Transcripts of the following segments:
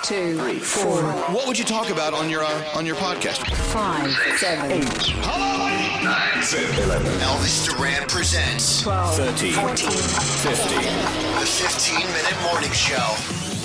2, 3, 4. What would you talk about on your podcast? 5, 7, 8. Hello, 9, 10, 11. Elvis Duran presents 12, 13, 14, 15. The 15-minute morning show.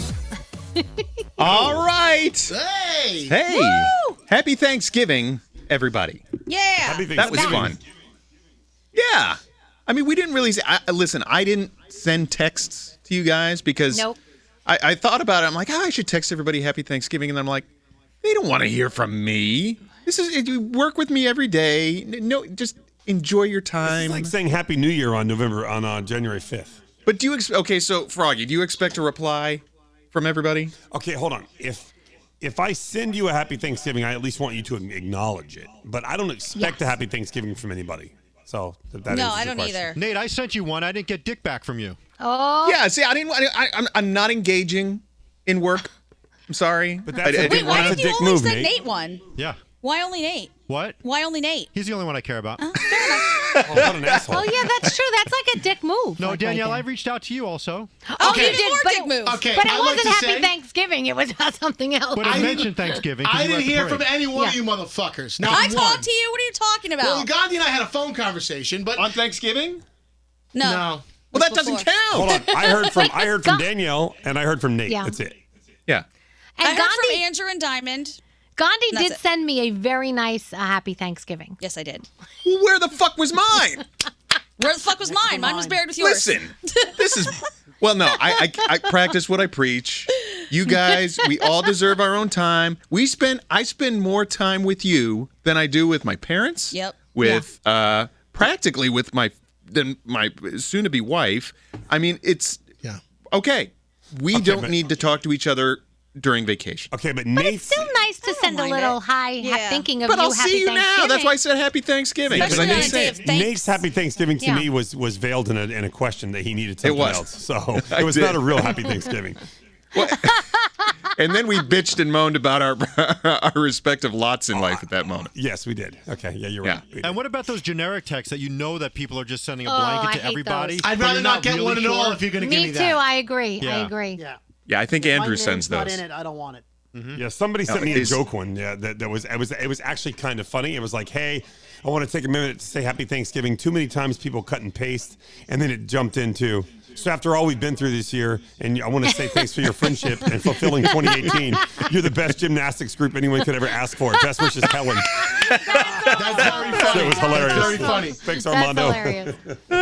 All right. Hey. Woo! Happy Thanksgiving, everybody. Yeah. That was fun. Yeah. I mean, we didn't really listen, I didn't send texts to you guys because Nope. I thought about it. I'm like, I should text everybody Happy Thanksgiving. And I'm like, they don't want to hear from me. You work with me every day. No, just enjoy your time. It's like saying Happy New Year on January 5th. But do you okay, so Froggy, do you expect a reply from everybody? Okay, hold on. If I send you a Happy Thanksgiving, I at least want you to acknowledge it. But I don't expect a Happy Thanksgiving from anybody. So that No, answers I the don't question. either. Nate, I sent you one. I didn't get dick back from you. Oh. Yeah, see, I'm not engaging in work. I'm sorry. But that's Wait, why that's a did you dick only move, send Nate. Nate one? Yeah. Why only Nate? What? Why only Nate? He's the only one I care about. Oh, what an asshole. Oh, yeah, that's true. That's like a dick move. No, like Danielle, right I reached out to you also. Oh, Okay. you did, More but dick move. Okay, But it I'd like wasn't to Happy say, Thanksgiving. It was something else. But it mentioned Thanksgiving. 'cause I you were didn't at the hear from parade. any one of Yeah. you motherfuckers. Not I one. talked to you. What are you talking about? Well, Gandhi and I had a phone conversation, but On Thanksgiving? no. Well, that doesn't Before. count. Hold on. I heard from Go- Danielle and I heard from Nate. Yeah. That's it. Yeah. And I heard Gandhi, from Andrew and Diamond. Gandhi That's did it. send me a very nice Happy Thanksgiving. Yes, I did. Where the fuck was mine? Where the fuck was mine? Mine was buried with yours. Listen, this is. Well, no, I practice what I preach. You guys, we all deserve our own time. I spend more time with you than I do with my parents. Yep. With practically with my soon-to-be wife. I mean, it's okay. We don't but- need to talk to each other during vacation. Okay, but But Nate. it's still nice to send a mind little it. hi, Yeah. thinking of But you. I'll Happy see you Thanksgiving. now. That's why I said Happy Thanksgiving. Yeah, Because but I didn't Especially say on a it. day of thanks. Nate's Happy Thanksgiving to Yeah. me was veiled in a question that he needed something was. else. So I it was did. not a real Happy Thanksgiving. And then we bitched and moaned about our respective lots in life at that moment. Yes, we did. Okay, yeah, you're right. We did. And what about those generic texts that you know that people are just sending a Oh, blanket I to hate everybody? those. I'd but rather you're not get really one at all sure? if you're going to give Me me too. that. I agree. I Yeah. agree. Yeah. Yeah, I think My Andrew name's sends not those. in it. I don't want it. Yeah, somebody sent me a is- joke one. Yeah, that was it was actually kind of funny. It was like, hey, I want to take a minute to say Happy Thanksgiving. Too many times people cut and paste, and then it jumped into. So after all we've been through this year, and I want to say thanks for your friendship and fulfilling 2018. You're the best gymnastics group anyone could ever ask for. Best wishes, Helen. That's very funny. It was hilarious. That's very funny. Thanks, That's Armando. hilarious.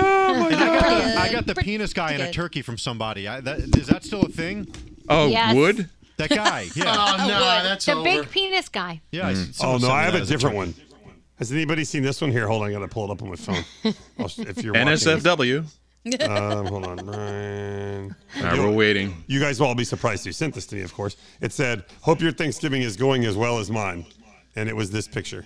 I got the Pretty penis guy in a good. turkey from somebody. Is that still a thing? Oh, Yes. Wood? That guy. Yeah. Oh, no, that's The over. big penis guy. Yeah. Oh someone no, sent me I have that a as different turkey. one. Has anybody seen this one? Here, hold on, I gotta pull it up on my phone. If you're watching. NSFW. Hold on, Brian. All right, we're waiting. You guys will all be surprised you sent this to me, of course. It said, "Hope your Thanksgiving is going as well as mine," and it was this picture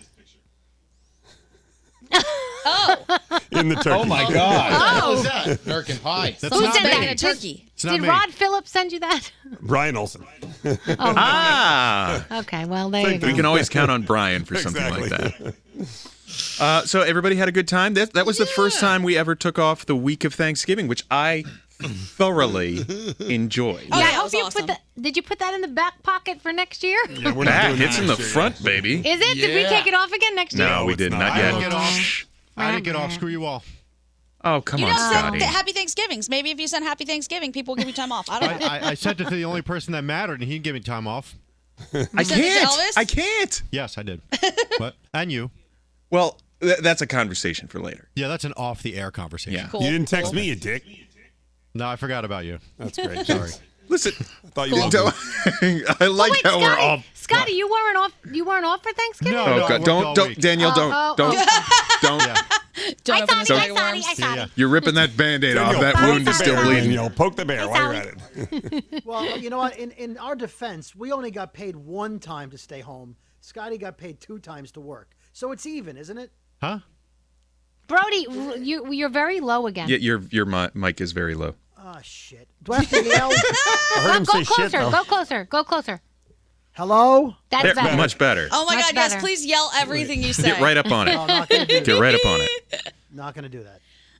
Oh, in the turkey. Oh, my God. What was that? American Pie. That's Who not sent me. back in that? a turkey. It's not Did me. Rod Phillips send you that? Brian Olsen. Ah. Okay, well, there you We go. can always count on Brian for something like that. So everybody had a good time. That was the first time we ever took off the week of Thanksgiving, which I thoroughly enjoyed. Oh, Yeah, I that hope was you awesome. Did you put that in the back pocket for next year? Yeah, we're not Back, doing that it's in the next year, front, baby. Is it? Did we Yeah. take it off again next year? No, we it's did not. not I yet. didn't get off. I didn't get off. Screw you all. Oh, come You on, know, send Scotty. Happy Thanksgivings. Maybe if you send Happy Thanksgiving, people will give you time off. I don't know. I sent it to the only person that mattered, and he didn't give me time off. I sent it to can't. Elvis? I can't. Yes, I did. But and you. Well, that's a conversation for later. Yeah, that's an off-the-air conversation. Yeah. Cool. You didn't text Cool. me, you dick. No, I forgot about you. That's great. Sorry. Listen, I thought you don't- loved I like Wait, how we're all. Scotty, you weren't off. You weren't off for Thanksgiving. No, Oh, no, I God. worked Don't, all don't, week. Danielle, Oh, don't, oh, don't, don't. Yeah. Don't I open thought the he, dirty I worms. thought he. Yeah. You're ripping that Band-Aid off. That poke wound the is still bear, bleeding. Danielle. Poke the bear Hey, while you're Sally. at it. Well, you know what? In our defense, we only got paid one time to stay home. Scotty got paid 2 times to work. So it's even, isn't it? Huh? Brody, you're very low again. Yeah, your mic is very low. Ah, shit. Do I have to yell? I heard him Go say shit, closer. though. Go closer. Go closer. Hello? That's There, better. much better. Oh my Much God, yes, better. please yell everything you say. Get right up on No, it. I'm not going to do Get right up on it. Not going to do that.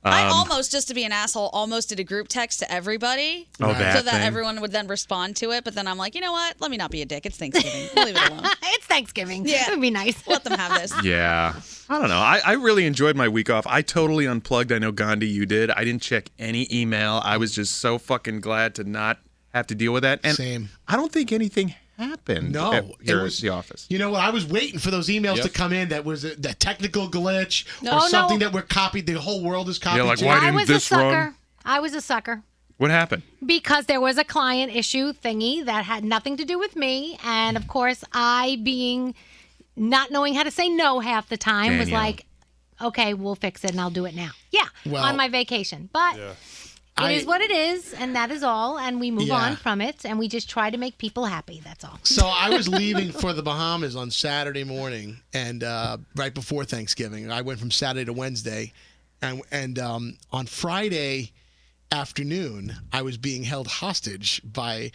I almost, just to be an asshole, almost did a group text to everybody Oh, that so that thing. everyone would then respond to it. But then I'm like, you know what? Let me not be a dick. It's Thanksgiving. We'll leave it alone. It's Thanksgiving. Yeah. It would be nice. Let them have this. Yeah. I don't know. I really enjoyed my week off. I totally unplugged. I know, Gandhi, you did. I didn't check any email. I was just so fucking glad to not have to deal with that. And Same. I don't think anything happened No, here it was at the office. You know what? I was waiting for those emails Yep. to come in that was a technical glitch No, or something no. that we're copied. The whole world is copied. Yeah, like, to. why I didn't was a this sucker. run? I was a sucker. What happened? Because there was a client issue thingy that had nothing to do with me. And of course, I being not knowing how to say no half the time was Danielle. like, okay, we'll fix it and I'll do it now. Yeah, Well, on my vacation. But it is what it is, and that is all. And we move Yeah. on from it, and we just try to make people happy. That's all. So I was leaving for the Bahamas on Saturday morning, and right before Thanksgiving, I went from Saturday to Wednesday, and on Friday afternoon, I was being held hostage by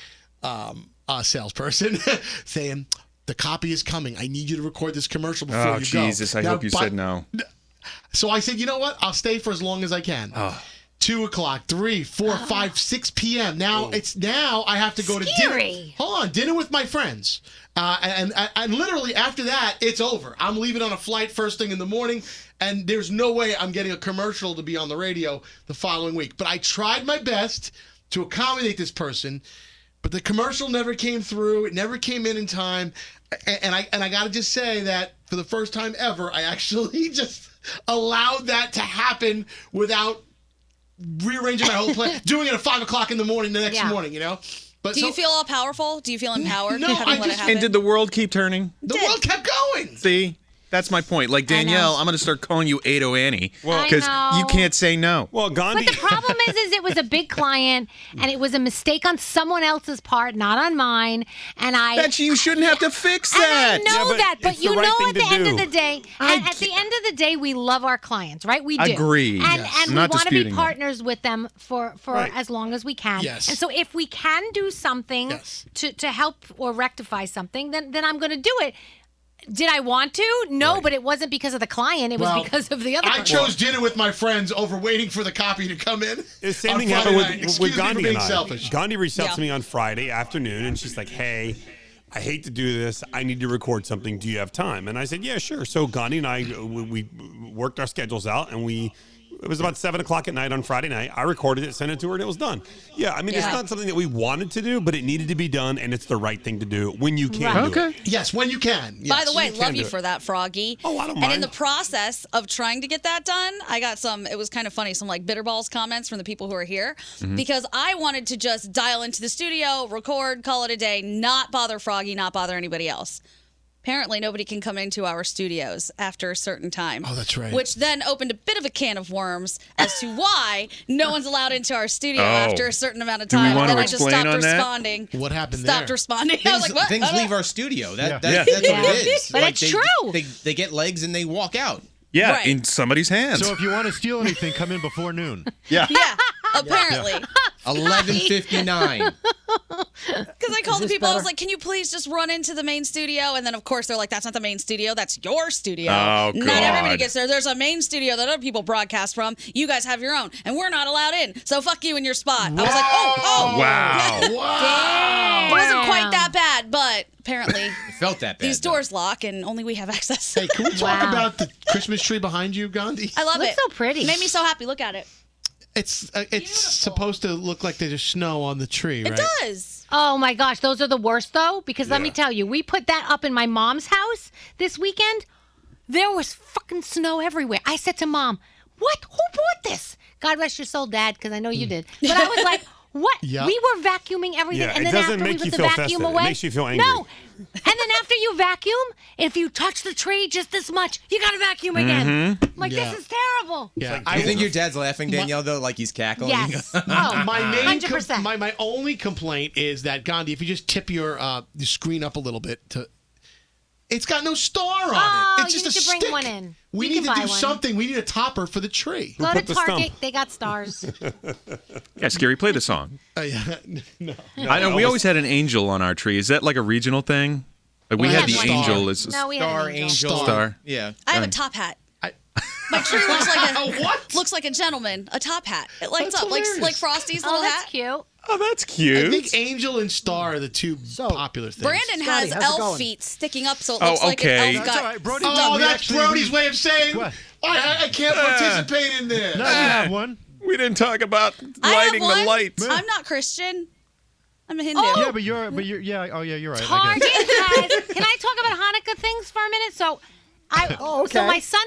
a salesperson saying, "The copy is coming. I need you to record this commercial before Oh, you go." Jesus. I Now, hope you said no. So I said, you know what? I'll stay for as long as I can. 2 o'clock, 3, 4, 5, 6 p.m. Now I have to go to dinner. Scary. Hold on, dinner with my friends. And literally after that, it's over. I'm leaving on a flight first thing in the morning, and there's no way I'm getting a commercial to be on the radio the following week. But I tried my best to accommodate this person, but the commercial never came through. It never came in time. And I got to just say that for the first time ever, I actually just allowed that to happen without rearranging my whole plan, doing it at 5 o'clock in the morning the next morning, you know? But Do you feel all powerful? Do you feel empowered? No, having I let just- it happen? And did the world keep turning? the world kept going. See? That's my point. Like, Danielle, I'm going to start calling you 80 Annie I because you know. can't say no. Well, Gandhi. But the problem is it was a big client, and it was a mistake on someone else's part, not on mine. And You shouldn't have to fix And that. I know Yeah, but that, but it's you the right know, thing at the to end do. of the day, at the end of the day, we love our clients, right? We do. Agreed. And, Yes. and I'm we not want to be disputing that. partners with them for Right. as long as we can. Yes. And so if we can do something Yes. to help or rectify something, then I'm going to do it. Did I want to? No, but it wasn't because of the client. It was Well, because of the other I person. chose dinner with my friends over waiting for the copy to come in. The same on thing Friday happened night. with Excuse me for Gandhi being and I. selfish. Gandhi reached out Yeah. to me on Friday afternoon, and she's like, "Hey, I hate to do this. I need to record something. Do you have time?" And I said, "Yeah, sure." So Gandhi and I, we worked our schedules out, and it was about 7 o'clock at night on Friday night. I recorded it, sent it to her, and it was done. Yeah, I mean, it's Yeah. not something that we wanted to do, but it needed to be done, and it's the right thing to do when you can Right. do it. Yes, when you can. Yes. By the way, can love you do it. for that, Froggy. Oh, I don't And in mind. the process of trying to get that done, I got it was kind of funny, some like Bitterballs comments from the people who are here because I wanted to just dial into the studio, record, call it a day, not bother Froggy, not bother anybody else. Apparently, nobody can come into our studios after a certain time. Oh, that's right. Which then opened a bit of a can of worms as to why no one's allowed into our studio Oh. after a certain amount of Do we time. want And to then I just explain stopped on that? responding. What happened Stopped there? responding. I was like, what? Things I don't leave know. our studio. Yeah. That's what it is. But it's they, true. They get legs and they walk out. Yeah, Right. in somebody's hands. So if you want to steal anything, come in before noon. yeah. Yeah, apparently. 11:59. Because I called the this people, I was better? like, can you please just run into the main studio? And then, of course, they're like, that's not the main studio. That's your studio. Oh, Not God. everybody gets there. There's a main studio that other people broadcast from. You guys have your own, and we're not allowed in. So fuck you in your spot. I was like, oh. Wow. It wasn't quite that bad, but apparently It felt that bad. these though. doors lock, and only we have access. Hey, can we talk Wow. about the Christmas tree behind you, Gandhi? I love Looks it. so pretty. It made me so happy. Look at it. It's supposed to look like there's snow on the tree, right? It does. Oh my gosh, those are the worst though, because let me Yeah. tell you, we put that up in my mom's house this weekend. There was fucking snow everywhere. I said to Mom, "What? Who bought this?" God rest your soul, Dad, because I know you did. But I was like, "What?" Yeah. We were vacuuming everything, Yeah, and it then doesn't after we make put you the feel vacuum festive. It away, makes you feel angry. No. And then after you vacuum, if you touch the tree just this much, you gotta vacuum again. I'm like, Yeah. this is terrible. Yeah, I think your dad's laughing, Danielle, though, like he's cackling. Yes. Oh, my main 100%. my only complaint is that Gandhi, if you just tip your screen up a little bit to, it's got no star on Oh, it. It's you just need a to bring stick. one in. We You need can to buy do one. something. We need a topper for the tree. Go to put the stump? Target. They got stars. Yeah, Scary, play the song. Yeah, no. I know we always had an angel on our tree. Is that like a regional thing? Like we Well, had we the had one. angel as a No, we had Star an angel. angel. Star. Yeah. I have a top hat. My tree What? looks like a gentleman, a top hat. It lights That's up like hilarious. Frosty's Oh, little that's hat. cute. Oh, that's I cute. think Angel and Star are the two popular things. Brandon Scotty, has how's it elf going? feet sticking up, so it Oh, looks like okay. an elf That's gut. all right, Brody. Oh, We that's actually- Brody's way of saying What? I can't participate in this. No, we have one. We didn't talk about I have lighting the one. lights. I'm not Christian. I'm a Hindu. Oh, Yeah, but you're, yeah. Oh, yeah, you're right. I Target guess. has. Can I talk about Hanukkah things for a minute? So, Oh, okay. So my son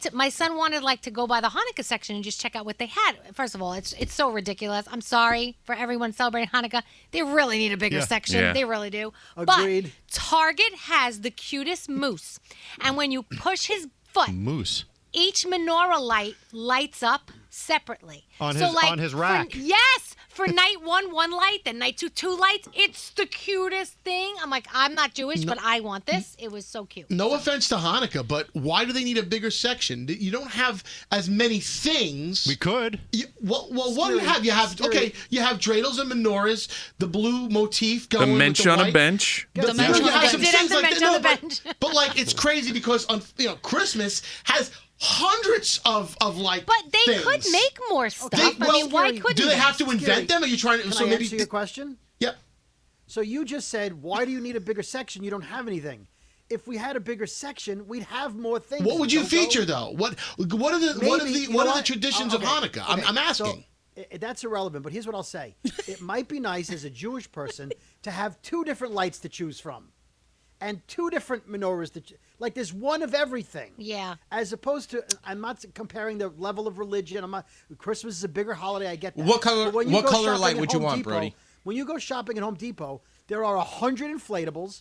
wanted like to go by the Hanukkah section and just check out what they had. First of all, it's so ridiculous. I'm sorry for everyone celebrating Hanukkah. They really need a bigger Yeah. section. Yeah. They really do. Agreed. But Target has the cutest moose, and when you push his foot, Moose. each menorah light lights up separately. On So, his- like, on his rack. Yes. For night one light, then night two lights. It's the cutest thing. I'm like, I'm not Jewish, but I want this. It was so cute. No offense to Hanukkah, but why do they need a bigger section? You don't have as many things. We could. Well, what do you have? You have you have dreidels and menorahs, the blue motif The going with mensch the on a white. bench. The mensch on you the have bench. some Did have things the like mensch that. on No, the but, bench. but like it's crazy because on Christmas has hundreds of like. But they things. could make more stuff. I well, mean, why Scary. couldn't Do they have to invent them? Are you trying to? Can so I maybe. answer your question? Yep. So you just said, why do you need a bigger section? You don't have anything. If we had a bigger section, we'd have more things. What would you Don't go- feature though? What are the Maybe, you know what are the what? traditions Oh, of okay, Hanukkah? okay. I'm asking. So, that's irrelevant, but here's what I'll say. It might be nice as a Jewish person to have two different lights to choose from and two different menorahs. Like there's one of everything. Yeah. As opposed to, I'm not comparing the level of religion. Christmas is a bigger holiday. I get that. What color- But when you what go color shopping light at would you Home want, Depot, Brody? When you go shopping at Home Depot, there are 100 inflatables,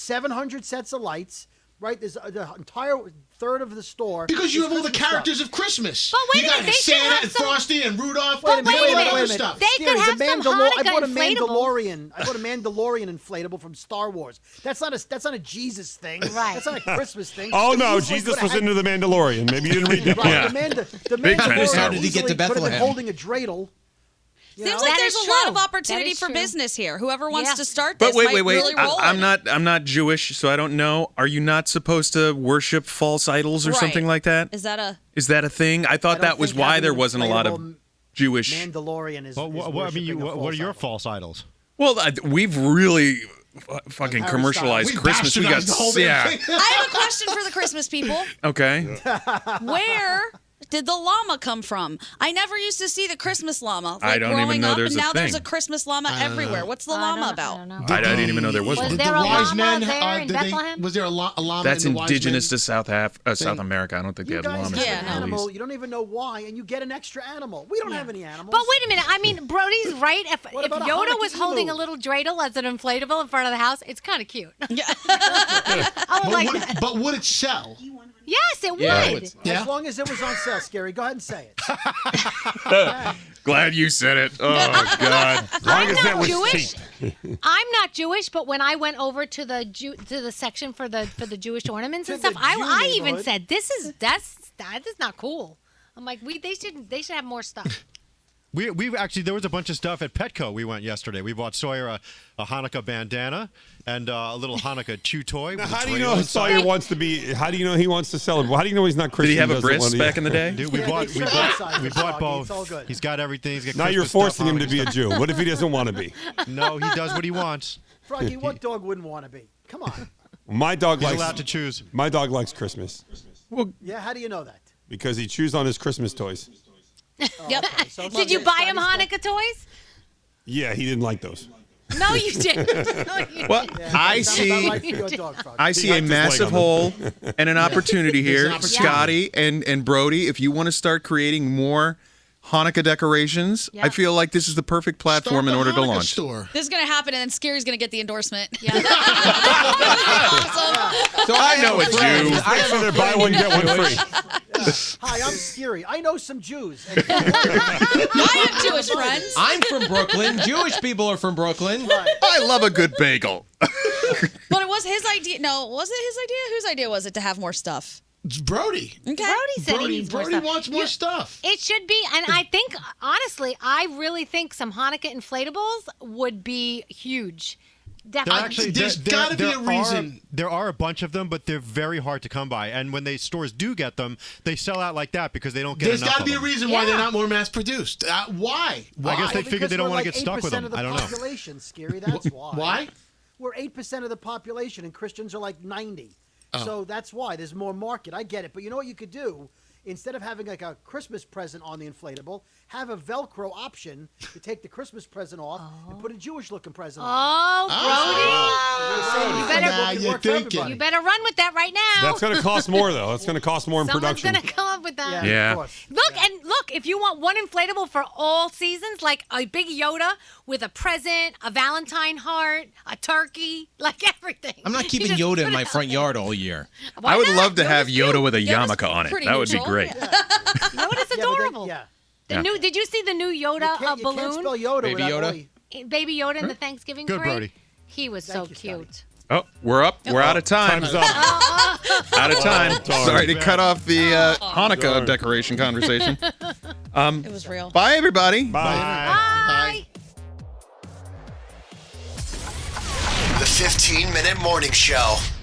700 sets of lights. Right, there's the entire third of the store. Because you is have all the Christmas characters stuff. of Christmas. But wait you a got minute, they should Santa have and some- Frosty and Rudolph. Wait a and minute, wait a all that minute. other They stuff. could Scary, have the some I Hanukkah bought a inflatables. Mandalorian. I bought a Mandalorian inflatable from Star Wars. That's not a Jesus thing. Right. That's not a Christmas thing. Oh If no, you, like, Jesus put a was head- into the Mandalorian. Maybe you didn't read that. Right, Yeah. the Big fan of Mandalorian Star How did he get to easily could have been Bethlehem? holding a dreidel. You Seems know? like That there's is a lot true. of That opportunity is for true. business here. Whoever wants Yeah. to start this But wait. might really roll I'm it. I'm not Jewish, so I don't know. Are you not supposed to worship false idols or Right. something like that? Is that a? Is that a thing? I I thought don't that was think why having there an wasn't a lot of inflatable Jewish. Mandalorian is. Well, is what, I mean, worshiping a what are false your idol. false idols? Well, we've really fucking Harry commercialized Styles. Christmas. We bastardized got the whole damn yeah. thing. I have a question for the Christmas people. Okay. Where did the llama come from? I never used to see the Christmas llama. Like I don't even growing know up, there's and a now there's a thing. Christmas llama everywhere. What's the llama about? I don't know. I didn't even know there was Was one. there a wise llama men, there in did Bethlehem? was there a llama? That's in the wise indigenous men? to South America. I don't think they You had guys llamas. have Yeah, an no. animal. You don't even know why, and you get an extra animal. We don't have any animals. But wait a minute. I mean, Brody's right. If about a Yoda Hanukkah was holding emu? a little dreidel as an inflatable in front of the house, it's kind of cute. Yeah. I was like, But would it sell? yes, it Yeah, would. it's- Yeah. As long as it was on sale, Scary. Go ahead and say it. Glad you said it. Oh God. As long I'm as that not was Jewish. cheap. I'm not Jewish, but when I went over to the section for the Jewish ornaments and To stuff, the I Jew even neighborhood. said that is not cool. I'm like, they should have more stuff. We've actually, there was a bunch of stuff at Petco. We went yesterday. We bought Sawyer a Hanukkah bandana and a little Hanukkah chew toy. Now, with a how do you dreidel know inside. Sawyer wants to be? How do you know he wants to celebrate? How do you know he's not Did Christian? he have a doesn't bris want to- back in the day? Dude, we Yeah, bought they sell inside we the bought doggy. both. It's all good. He's got everything. He's got Now you're Christmas forcing stuff, him to be a Hanukkah Jew. What if he doesn't want to be? stuff. No, he does what he wants. Froggy, what dog wouldn't want to be? Come on. My dog He's likes. allowed to choose. My dog likes Christmas Yeah, how do you know that? because he chews on his Christmas toys. Yep. Okay, so Did you buy him Scotty's Hanukkah toys? Yeah, he didn't like those. No, you didn't. No, you Well, didn't. I Sounds about see. right for your dog, Froggy. I see He a liked his leg massive on hole and an opportunity There's here, an opportunity. Scotty and Brody. If you want to start creating more Hanukkah decorations, Yeah. I feel like this is the perfect platform Start in order the to Hanukkah launch. Store. This is gonna happen, and then Scary's gonna get the endorsement. Yeah. Awesome. So I know a have friend. Jew. I So have they're a buy one get one free. Hi, I'm Scary. I know some Jews. And I have Jewish friends. I'm from Brooklyn. Jewish people are from Brooklyn. I love a good bagel. But it was his idea. No, was it his idea? Whose idea was it to have more stuff? It's Brody. Okay. Brody said he Brody, needs more Brody stuff. wants more stuff. It should be, and I think honestly, I really think some Hanukkah inflatables would be huge. Definitely. There's gotta be a reason. There are a bunch of them, but they're very hard to come by. And when stores do get them, they sell out like that because they don't get There's enough got to be a of them. reason why they're not more mass produced. Why? I guess they figured they don't want to like get stuck with 8% them. of the I don't know. population, Scary. That's why. Why? We're 8% of the population, and Christians are like 90. So that's why there's more market. I get it, but you know what you could do? Instead of having like a Christmas present on the inflatable, have a Velcro option to take the Christmas present off and put a Jewish-looking present on. Oh, Brody. You better run with that right now. That's going to cost more, though. That's going to cost more in Someone's production. going to come up with that. Yeah. Look, if you want one inflatable for all seasons, like a big Yoda with a present, a Valentine heart, a turkey, like everything. I'm not keeping You just Yoda put in my it front out yard all year. Why I would not? love to Yoda's have Yoda cute. with a Yoda's yarmulke on it. pretty That would be neutral. great. Yoda's adorable. Yeah. Did you see the new Yoda You can't balloon? spell Yoda Baby without Yoda? Oi. Baby Yoda in the Thanksgiving Good, parade. Brody. He was Thank so you, Scotty. cute. Oh, we're up. We're out of time. Time's up. Out of time. darn. Sorry to cut off the Hanukkah decoration conversation. It was real. Bye, everybody. Bye. The 15-minute morning show.